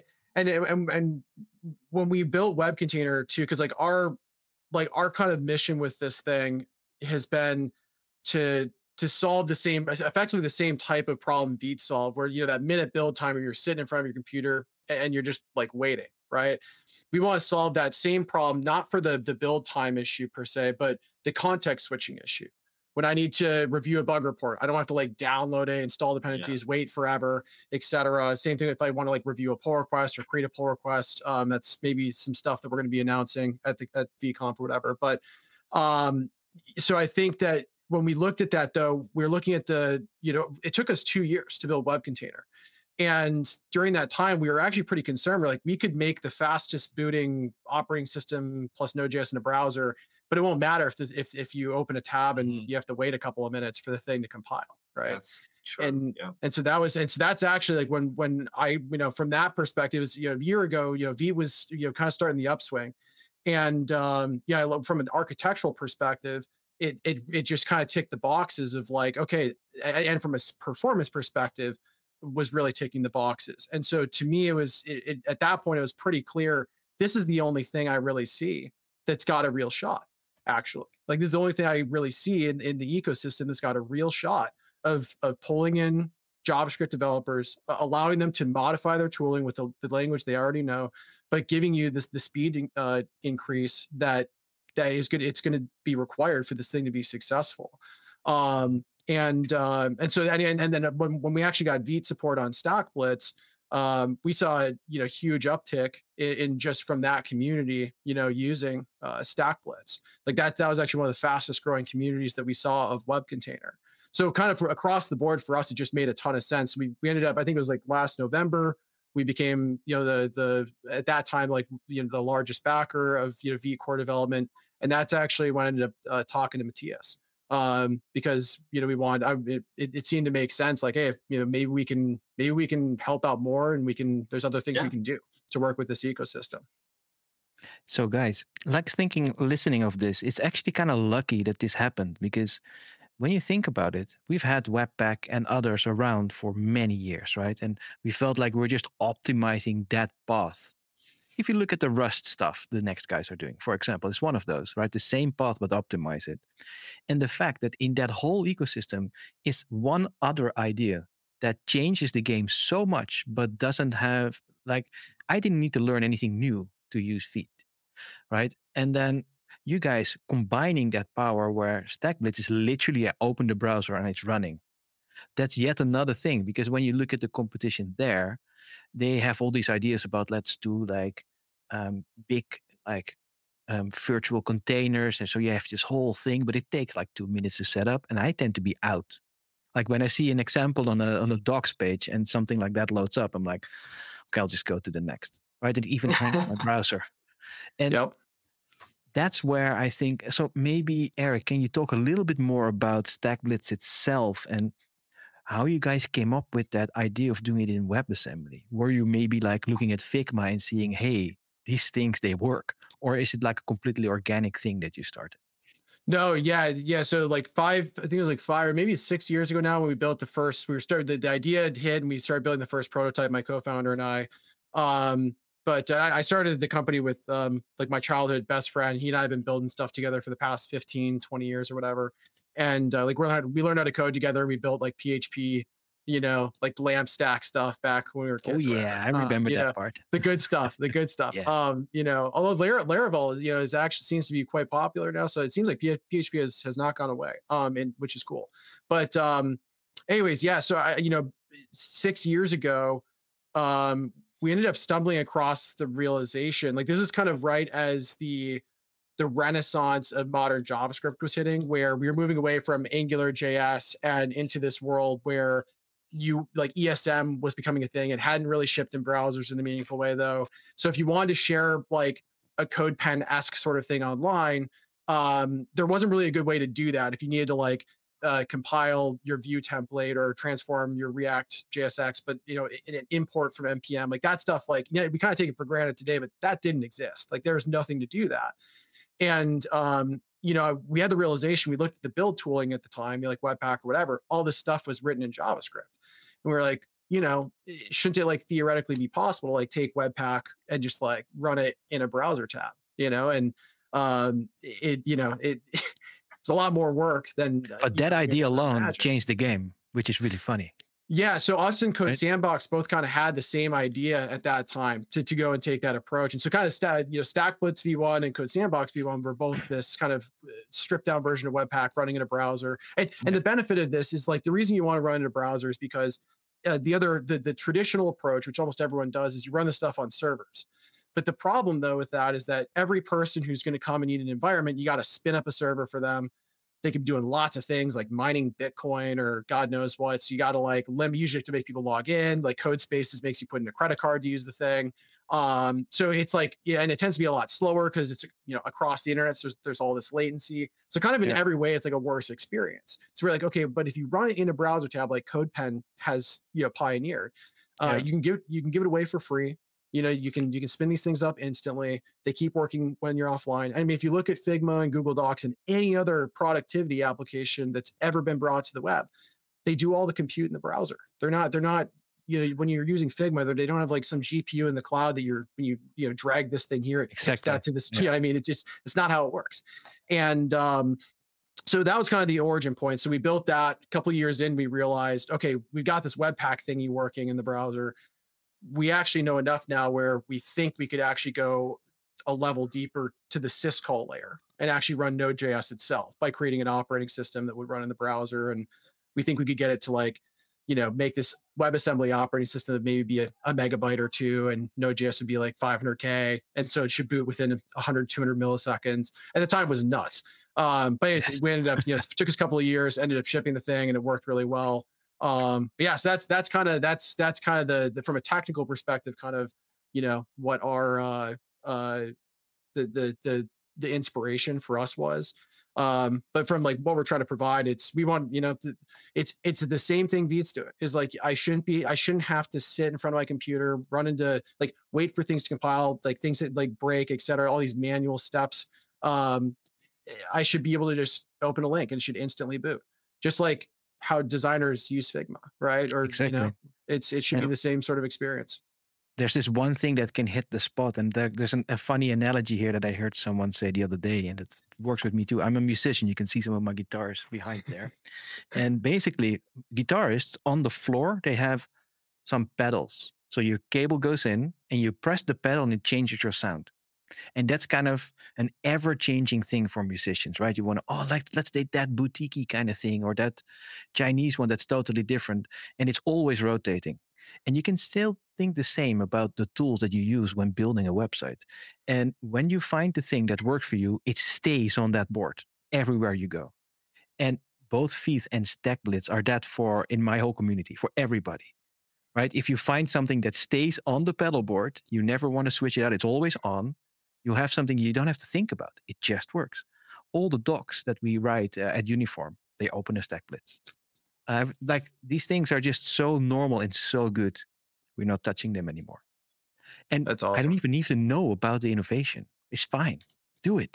Speaker 4: when we built Web Container too, because our kind of mission with this thing has been to solve effectively the same type of problem Vite solved, where that minute build time where you're sitting in front of your computer and you're just like waiting, right? We want to solve that same problem, not for the build time issue per se, but the context switching issue. When I need to review a bug report, I don't have to like download it, install dependencies, wait forever, etc. Same thing if I want to like review a pull request or create a pull request. That's maybe some stuff that we're going to be announcing at VConf or whatever. But so I think that when we looked at that, though, we're looking at it took us 2 years to build Web Container. And during that time, we were actually pretty concerned. We're like, we could make the fastest booting operating system plus Node.js in a browser, but it won't matter if you open a tab and you have to wait a couple of minutes for the thing to compile, right?
Speaker 3: That's true.
Speaker 4: And so that's actually like when I from that perspective, is a year ago, Vite was kind of starting the upswing, and from an architectural perspective, it just kind of ticked the boxes of like, okay, and from a performance perspective, was really ticking the boxes. And so to me, it was at that point, it was pretty clear this is the only thing I really see that's got a real shot. Actually, like this is the only thing I really see in the ecosystem that's got a real shot of pulling in JavaScript developers, allowing them to modify their tooling with the language they already know, but giving you the speed increase that is good. It's going to be required for this thing to be successful. And then when we actually got Vite support on StackBlitz, we saw a huge uptick in just from that community, using StackBlitz. Like that was actually one of the fastest growing communities that we saw of Web Container. So kind of across the board for us, it just made a ton of sense. We ended up, I think it was like last November, we became the at that time like the largest backer of Vite core development, and that's actually when I ended up talking to Matthias. Because we wanted it seemed to make sense, like, hey, maybe we can help out more, and there's other things we can do to work with this ecosystem.
Speaker 1: So guys, listening of this, it's actually kind of lucky that this happened, because when you think about it, we've had Webpack and others around for many years, right? And we felt like we're just optimizing that path. If you look at the Rust stuff the next guys are doing, for example, it's one of those, right? The same path, but optimize it. And the fact that in that whole ecosystem is one other idea that changes the game so much, but doesn't have, like, I didn't need to learn anything new to use Vite, right? And then you guys combining that power where StackBlitz is literally open the browser and it's running. That's yet another thing, because when you look at the competition there, they have all these ideas about let's do like big virtual containers, and so you have this whole thing, but it takes like 2 minutes to set up, and I tend to be out. Like when I see an example on a docs page and something like that loads up, I'm like, okay, I'll just go to the next, right? It even hangs on my browser, and that's where I think. So maybe Eric, can you talk a little bit more about StackBlitz itself and how you guys came up with that idea of doing it in WebAssembly? Were you maybe like looking at Figma and seeing, hey, these things, they work? Or is it like a completely organic thing that you started?
Speaker 4: No, yeah. So like I think it was like 5 or maybe 6 years ago now when we built the first, we started the idea had hit and we started building the first prototype, my co-founder and I. But I started the company with like my childhood best friend. He and I have been building stuff together for the past 15, 20 years or whatever. And like we learned how to code together. We built like PHP, like LAMP stack stuff back when we were kids.
Speaker 1: Oh
Speaker 4: or
Speaker 1: yeah, I
Speaker 4: whatever.
Speaker 1: remember
Speaker 4: You know,
Speaker 1: that part.
Speaker 4: the good stuff, the good stuff.
Speaker 1: Yeah.
Speaker 4: Although Laravel, is actually seems to be quite popular now. So it seems like PHP has not gone away, and which is cool. But anyways, yeah. So 6 years ago, we ended up stumbling across the realization, like this is kind of right as the renaissance of modern JavaScript was hitting, where we were moving away from Angular JS and into this world where ESM was becoming a thing. It hadn't really shipped in browsers in a meaningful way though. So if you wanted to share like a CodePen-esque sort of thing online, there wasn't really a good way to do that. If you needed to like compile your Vue template or transform your React JSX, but in an import from npm, like that stuff, like we kind of take it for granted today, but that didn't exist. Like there's nothing to do that. And we had the realization, we looked at the build tooling at the time, like Webpack or whatever, all this stuff was written in JavaScript. And we were like, shouldn't it like theoretically be possible to like take Webpack and just like run it in a browser tab, and it's a lot more work than.
Speaker 1: But that idea alone changed the game, which is really funny.
Speaker 4: Yeah, so us and Code
Speaker 1: Right.
Speaker 4: Sandbox both kind of had the same idea at that time to go and take that approach. And so kind of StackBlitz V1 and Code Sandbox V1 were both this kind of stripped down version of Webpack running in a browser. And the benefit of this is like the reason you want to run in a browser is because the traditional approach, which almost everyone does, is you run the stuff on servers. But the problem though with that is that every person who's going to come and need an environment, you got to spin up a server for them. They could be doing lots of things like mining Bitcoin or God knows what. So you got to like usually to make people log in. Like CodeSpaces makes you put in a credit card to use the thing. So it's like, and it tends to be a lot slower because it's across the internet. So there's all this latency. So kind of in every way, it's like a worse experience. So we're like, okay, but if you run it in a browser tab like CodePen has pioneered, you can give it away for free. You can spin these things up instantly. They keep working when you're offline. I mean, if you look at Figma and Google Docs and any other productivity application that's ever been brought to the web, they do all the compute in the browser. They're not, when you're using Figma, they don't have like some GPU in the cloud that when you drag this thing here, it kicks that to this.
Speaker 1: Yeah.
Speaker 4: I mean, it's not how it works. And so that was kind of the origin point. So we built that. A couple of years in, we realized, okay, we've got this Webpack thingy working in the browser. We actually know enough now where we think we could actually go a level deeper to the syscall layer and actually run Node.js itself by creating an operating system that would run in the browser. And we think we could get it to like, make this WebAssembly operating system that maybe be a megabyte or two, and Node.js would be like 500K. And so it should boot within 100, 200 milliseconds. At the time it was nuts. But we ended up, it took us a couple of years, ended up shipping the thing, and it worked really well. But yeah, so that's kind of the from a technical perspective, kind of what our the inspiration for us was. But from like what we're trying to provide, it's the same thing Veets do. Is like I shouldn't have to sit in front of my computer, run into like wait for things to compile, like things that like break, etc. All these manual steps. I should be able to just open a link and it should instantly boot, just like how designers use Figma, right? Or
Speaker 1: Exactly.
Speaker 4: it should be the same sort of experience.
Speaker 1: There's this one thing that can hit the spot, and there's a funny analogy here that I heard someone say the other day, and it works with me too. I'm a musician. You can see some of my guitars behind there. And basically, guitarists on the floor, they have some pedals. So your cable goes in and you press the pedal and it changes your sound. And that's kind of an ever-changing thing for musicians, right? You want to, let's take that boutique kind of thing or that Chinese one that's totally different. And it's always rotating. And you can still think the same about the tools that you use when building a website. And when you find the thing that works for you, it stays on that board everywhere you go. And both Veets and StackBlitz are that in my whole community, for everybody, right? If you find something that stays on the pedal board, you never want to switch it out. It's always on. You'll have something you don't have to think about. It just works. All the docs that we write at Uniform, they open a StackBlitz. Like these things are just so normal and so good. We're not touching them anymore. And
Speaker 4: That's awesome.
Speaker 1: I don't even need to know about the innovation. It's fine. Do it.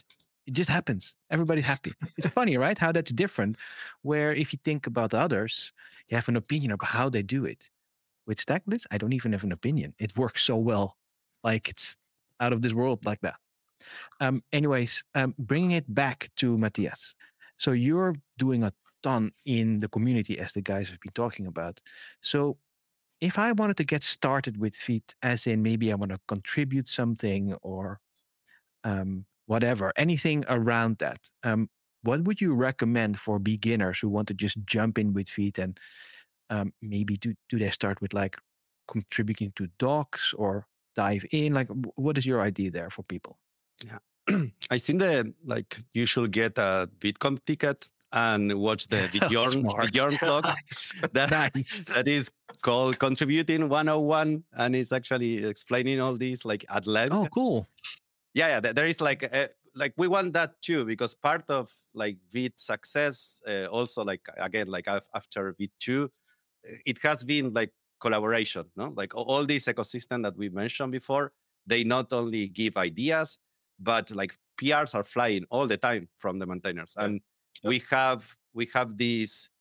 Speaker 1: It just happens. Everybody's happy. It's funny, right? How that's different. Where if you think about others, you have an opinion about how they do it. With StackBlitz, I don't even have an opinion. It works so well. Like it's out of this world like that. Anyways, bringing it back to Matthias. So you're doing a ton in the community, as the guys have been talking about. So if I wanted to get started with Vite, as in maybe I want to contribute something or whatever, anything around that, what would you recommend for beginners who want to just jump in with Vite, and maybe do they start with like contributing to docs or dive in? Like, what is your idea there for people?
Speaker 5: Yeah. I think like you should get a VidConf ticket and watch the Bjorn blog.
Speaker 1: Nice.
Speaker 5: That is called Contributing 101, and it's actually explaining all these like at length.
Speaker 1: Oh, cool.
Speaker 5: Yeah. There is like we want that too, because part of like Vite success, also like again like after Vite 2, it has been like collaboration, no? Like all this ecosystem that we mentioned before, they not only give ideas, but like PRs are flying all the time from the maintainers, and we have this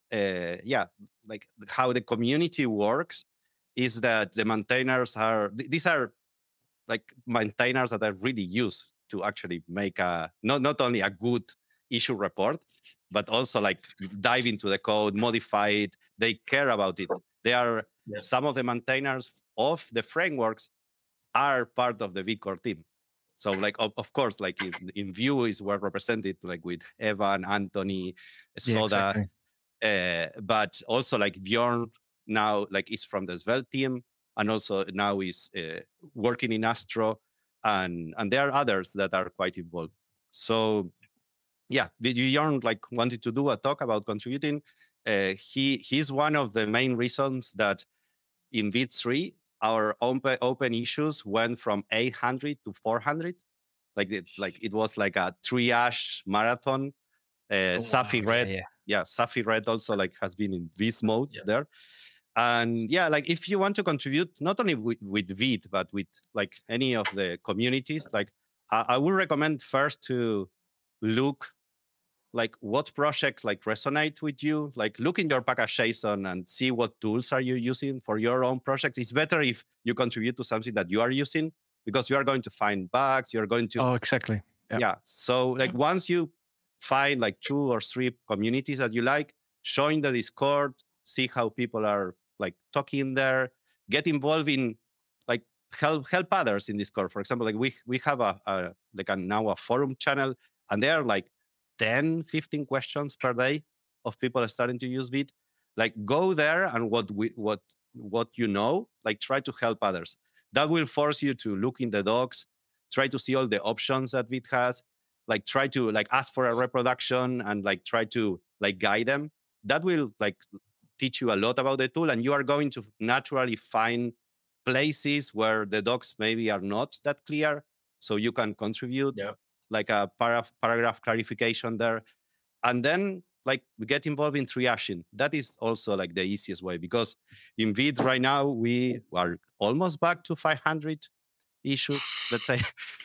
Speaker 5: like how the community works is that the maintainers these are like maintainers that are really used to actually make a not only a good issue report, but also like dive into the code, modify it. They care about it. They are some of the maintainers of the frameworks are part of the VidCore team. So like of course, like in Vue is well represented, like with Evan, Anthony, Soda, but also like Bjorn now like is from the Svelte team, and also now is working in Astro, and there are others that are quite involved. So yeah, Bjorn like wanted to do a talk about contributing. He's one of the main reasons that in Vite 3 our open issues went from 800 to 400. Like it was like a triage marathon. Safi Red, Safi Red also like has been in this mode there. And yeah, like if you want to contribute not only with Vite, but with like any of the communities, like I would recommend first to look like what projects like resonate with you. Like look in your package JSON and see what tools are you using for your own projects. It's better if you contribute to something that you are using, because you are going to find bugs. You're going to
Speaker 1: exactly.
Speaker 5: Yeah. So like once you find like 2 or 3 communities that you like, join the Discord, see how people are like talking there, get involved in like help others in Discord. For example, like we have now a forum channel, and there are like 10, 15 questions per day of people starting to use Vite. Like go there, and what you know, like try to help others. That will force you to look in the docs, try to see all the options that Vite has, like try to like ask for a reproduction and like try to like guide them. That will like teach you a lot about the tool, and you are going to naturally find places where the docs maybe are not that clear, so you can contribute like a paragraph clarification there. And then like we get involved in triaging. That is also like the easiest way, because in Vite right now we are almost back to 500 issues, let's say.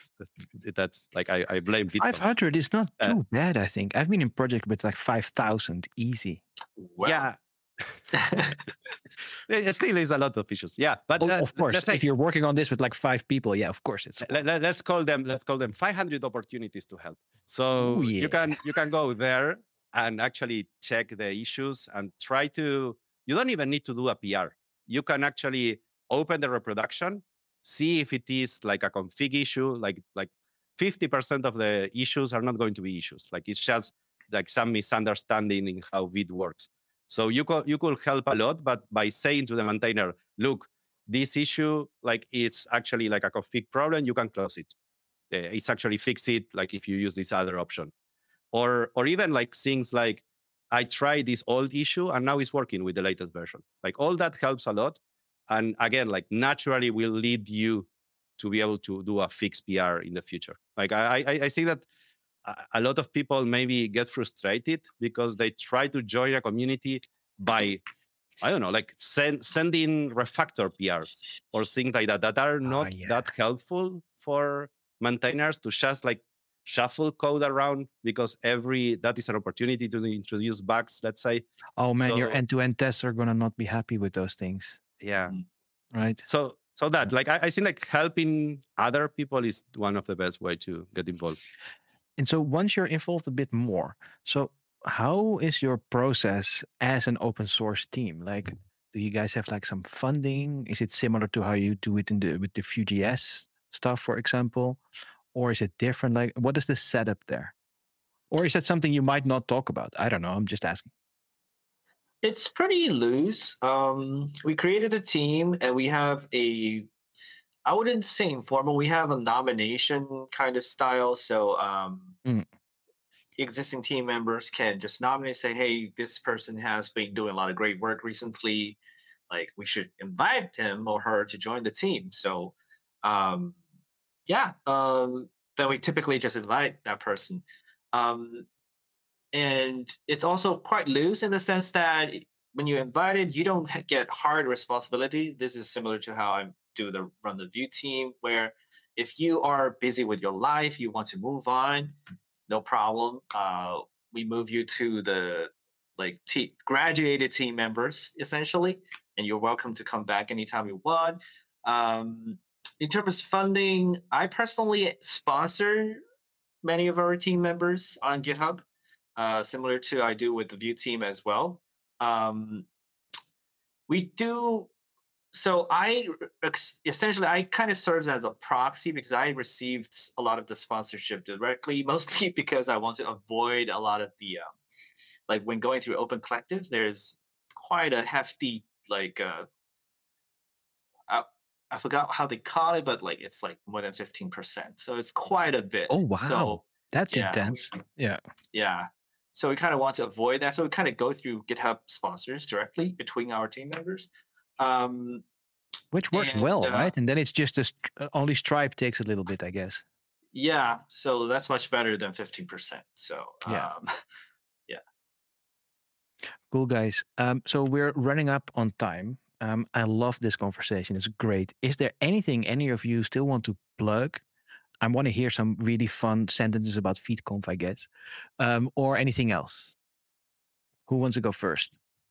Speaker 5: That's like I blame Vite.
Speaker 1: 500 is not too bad, I think. I've been in project with like 5,000 easy.
Speaker 3: Wow.
Speaker 5: Yeah. It still is a lot of issues. Yeah, but
Speaker 1: of course, if you're working on this with like 5 people, of course it's.
Speaker 5: Let's call them 500 opportunities to help. So you can go there and actually check the issues and try to. You don't even need to do a PR. You can actually open the reproduction, see if it is like a config issue. Like 50% of the issues are not going to be issues. Like it's just like some misunderstanding in how Vite works. So you could help a lot, but by saying to the maintainer, look, this issue like it's actually like a config problem, you can close it. It's actually fix it like if you use this other option. Or even like things like I tried this old issue and now it's working with the latest version. Like all that helps a lot. And again, like naturally will lead you to be able to do a fixed PR in the future. Like I think that a lot of people maybe get frustrated because they try to join a community by, I don't know, like sending refactor PRs or things like that are not that helpful for maintainers to just like shuffle code around because that is an opportunity to introduce bugs, let's say.
Speaker 1: Oh man, your
Speaker 5: So
Speaker 1: end-to-end tests are gonna not be happy with those things,
Speaker 5: yeah.
Speaker 1: right?
Speaker 5: So that like I think like helping other people is one of the best way to get involved.
Speaker 1: And so once you're involved a bit more, so how is your process as an open source team? Like, do you guys have like some funding? Is it similar to how you do it with the Vue.js stuff, for example? Or is it different? Like, what is the setup there? Or is that something you might not talk about? I don't know. I'm just asking.
Speaker 3: It's pretty loose. We created a team and we have I wouldn't say informal, we have a nomination kind of style. So
Speaker 1: Mm.
Speaker 3: existing team members can just nominate, say, hey, this person has been doing a lot of great work recently. Like we should invite him or her to join the team. So um, yeah, then we typically just invite that person. Um, and it's also quite loose in the sense that when you're invited, you don't get hard responsibility. This is similar to how I run the Vue team, where if you are busy with your life, you want to move on, no problem. We move you to the graduated team members essentially, and you're welcome to come back anytime you want. In terms of funding, I personally sponsor many of our team members on GitHub, similar to I do with the Vue team as well. We do so essentially I kind of serves as a proxy because I received a lot of the sponsorship directly, mostly because I want to avoid a lot of the like when going through Open Collective, there's quite a hefty I forgot how they call it, but like it's like more than 15%. So it's quite a bit.
Speaker 1: Oh, wow.
Speaker 3: So
Speaker 1: That's
Speaker 3: yeah,
Speaker 1: intense. Yeah.
Speaker 3: yeah. So we kind of want to avoid that. So we kind of go through GitHub sponsors directly between our team members.
Speaker 1: Which works
Speaker 3: And
Speaker 1: well, right? And then it's just only Stripe takes a little bit, I guess.
Speaker 3: yeah, so that's much better than 15%. So
Speaker 1: Yeah.
Speaker 3: yeah.
Speaker 1: Cool, guys. So we're running up on time. I love this conversation. It's great. Is there anything any of you still want to plug? I want to hear some really fun sentences about FeedConf, I guess, or anything else. Who wants to go first?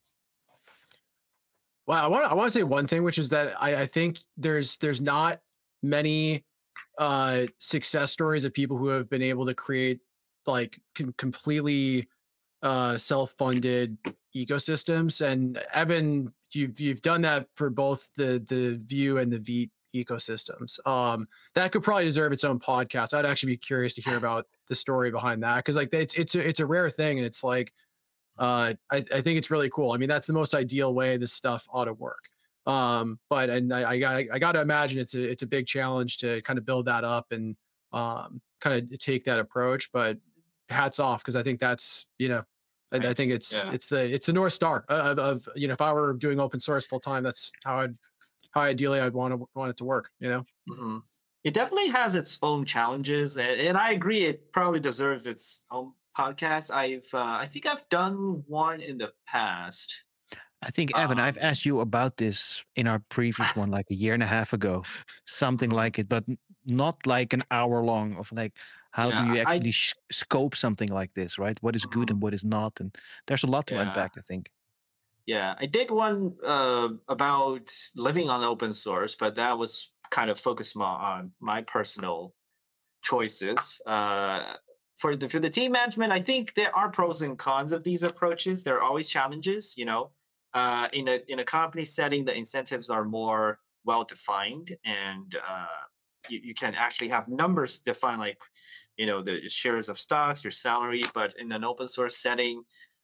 Speaker 4: Well, I want to say one thing, which is that I think there's not many success stories of people who have been able to create like completely self-funded ecosystems. And Evan, you've done that for both the Vue and the Vite ecosystems. That could probably deserve its own podcast. I'd actually be curious to hear about the story behind that, because like it's a rare thing, and it's like I think it's really cool. I mean, that's the most ideal way this stuff ought to work. But I got to imagine it's a big challenge to kind of build that up and kind of take that approach. But hats off, because I think that's I think it's the North Star of if I were doing open source full time, that's how ideally I'd want it to work.
Speaker 3: Mm-hmm. It definitely has its own challenges, and I agree. It probably deserves its own podcast. I think I've done one in the past.
Speaker 1: I think, Evan, I've asked you about this in our previous one, like a year and a half ago, something like it, but not like an hour long of like, how do you actually scope something like this, right? What is good and what is not? And there's a lot to unpack, I think.
Speaker 3: Yeah, I did one about living on open source, but that was kind of focused more on my personal choices. For the team management, I think there are pros and cons of these approaches. There are always challenges, in a company setting, the incentives are more well defined, and you can actually have numbers defined, like the shares of stocks, your salary. But in an open source setting,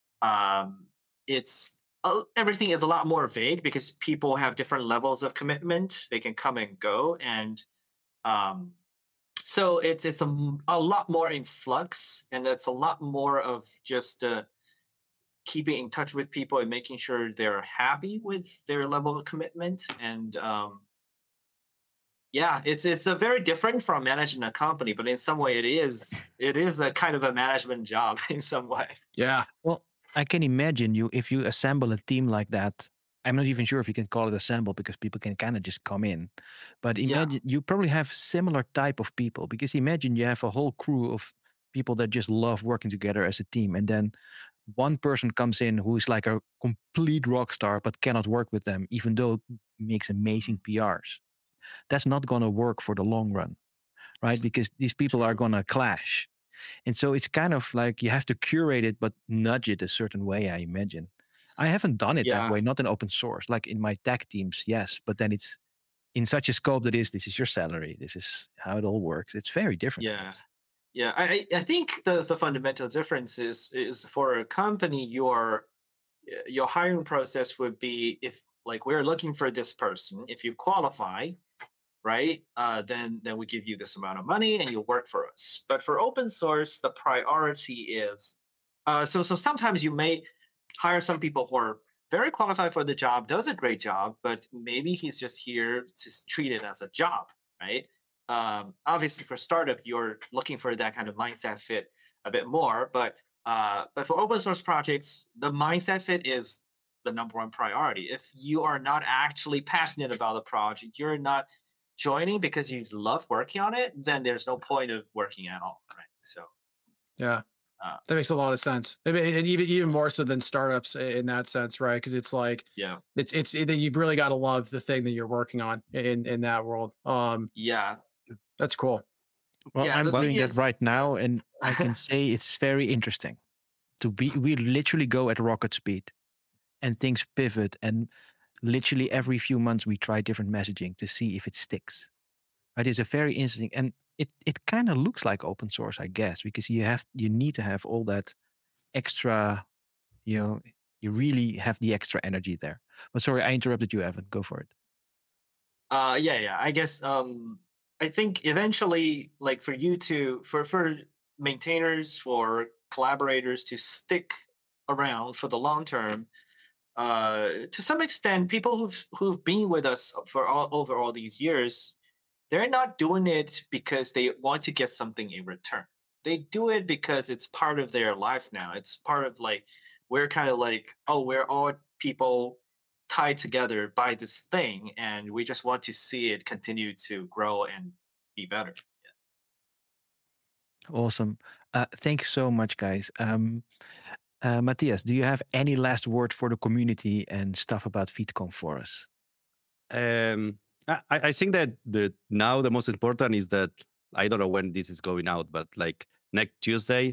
Speaker 3: it's everything is a lot more vague because people have different levels of commitment. They can come and go, and so it's a lot more in flux, and it's a lot more of just keeping in touch with people and making sure they're happy with their level of commitment. And it's a very different from managing a company, but in some way it is a kind of a management job in some way.
Speaker 4: Yeah.
Speaker 1: Well, I can imagine if you assemble a team like that. I'm not even sure if you can call it assemble, because people can kind of just come in. But imagine you probably have similar type of people, because imagine you have a whole crew of people that just love working together as a team, and then one person comes in who is like a complete rock star but cannot work with them, even though it makes amazing PRs. That's not going to work for the long run, right? Because these people are going to clash. And so it's kind of like you have to curate it, but nudge it a certain way, I imagine. I haven't done it that
Speaker 3: Yeah.
Speaker 1: way, not in open source. Like in my tech teams, yes, but then it's in such a scope that this is your salary. This is how it all works. It's very different. I
Speaker 3: Yeah.
Speaker 1: guess.
Speaker 3: Yeah, I think the fundamental difference is for a company, your hiring process would be, if like we're looking for this person, if you qualify, right, then we give you this amount of money and you work for us. But for open source, the priority is so sometimes you may hire some people who are very qualified for the job, does a great job, but maybe he's just here to treat it as a job, right? Obviously, for startup, you're looking for that kind of mindset fit a bit more, but for open source projects, the mindset fit is the number one priority. If you are not actually passionate about the project, you're not joining because you love working on it, then there's no point of working at all, right? So
Speaker 4: Yeah, that makes a lot of sense. I mean, and even more so than startups in that sense, right? Because it's like,
Speaker 3: yeah,
Speaker 4: it's you've really got to love the thing that you're working on in that world.
Speaker 3: yeah,
Speaker 4: That's cool.
Speaker 1: Well,
Speaker 3: Yeah,
Speaker 1: I'm
Speaker 3: the thing
Speaker 1: doing that
Speaker 3: is-
Speaker 1: right now, and I can say it's very interesting. We literally go at rocket speed, and things pivot, and literally every few months we try different messaging to see if it sticks. Right? It's a very interesting, and it kind of looks like open source, I guess, because you need to have all that extra, you really have the extra energy there. But sorry, I interrupted you, Evan. Go for it.
Speaker 3: yeah. I guess I think eventually, like for you to for maintainers, for collaborators to stick around for the long term, to some extent, people who've been with us for over all these years, they're not doing it because they want to get something in return. They do it because it's part of their life now. It's part of like, we're kind of like, oh, we're all people tied together by this thing, and we just want to see it continue to grow and be better.
Speaker 1: Awesome. Thanks so much, guys. Matthias, do you have any last word for the community and stuff about VidConf for us?
Speaker 5: I think that now the most important is that, I don't know when this is going out, but like next Tuesday,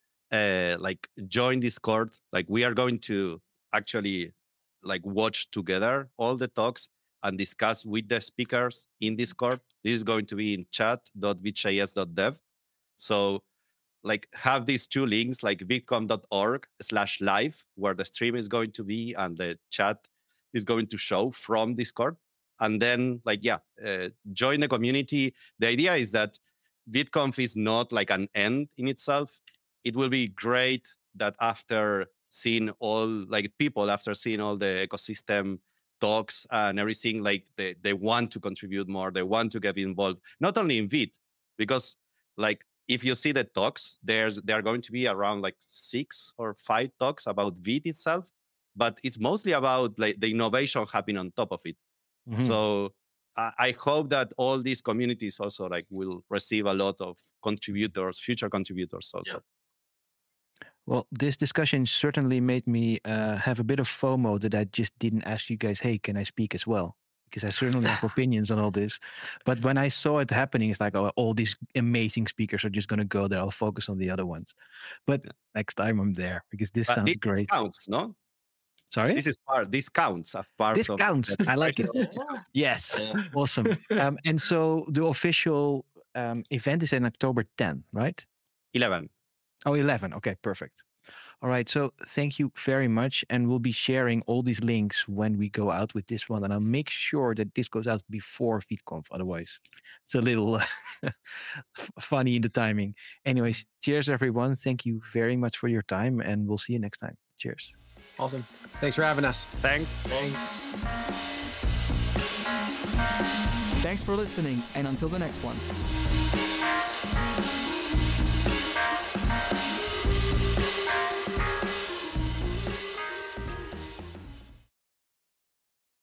Speaker 5: like join Discord. Like we are going to actually like watch together all the talks and discuss with the speakers in Discord. This is going to be in chat.vidjs.dev. So like have these two links, like vidconf.org/live, where the stream is going to be and the chat is going to show from Discord. And then like, join the community. The idea is that VidConf is not like an end in itself. It will be great that after seeing all after seeing all the ecosystem talks and everything, like they want to contribute more. They want to get involved, not only in Vid, because like if you see the talks, there are going to be around like 6 or 5 talks about Vid itself, but it's mostly about like the innovation happening on top of it.
Speaker 1: Mhm.
Speaker 5: So I hope that all these communities also like will receive a lot of contributors, future contributors also.
Speaker 1: Well, this discussion certainly made me have a bit of FOMO that I just didn't ask you guys, hey, can I speak as well? Because I certainly have opinions on all this. But when I saw it happening, it's like, oh, all these amazing speakers are just going to go there. I'll focus on the other ones. But next time I'm there, because this
Speaker 5: But
Speaker 1: sounds
Speaker 5: this
Speaker 1: great.
Speaker 5: counts, no?
Speaker 1: Sorry?
Speaker 5: This counts as part
Speaker 1: This
Speaker 5: of
Speaker 1: counts. I like it. Yes.
Speaker 3: Yeah.
Speaker 1: Awesome. And so the official event is in October 10, right?
Speaker 5: 11.
Speaker 1: Oh, 11. Okay, perfect. All right. So thank you very much. And we'll be sharing all these links when we go out with this one. And I'll make sure that this goes out before VidConf. Otherwise, it's a little funny in the timing. Anyways, cheers, everyone. Thank you very much for your time. And we'll see you next time. Cheers.
Speaker 4: Awesome. Thanks for having us.
Speaker 5: Thanks.
Speaker 3: Thanks.
Speaker 2: Thanks for listening, and until the next one.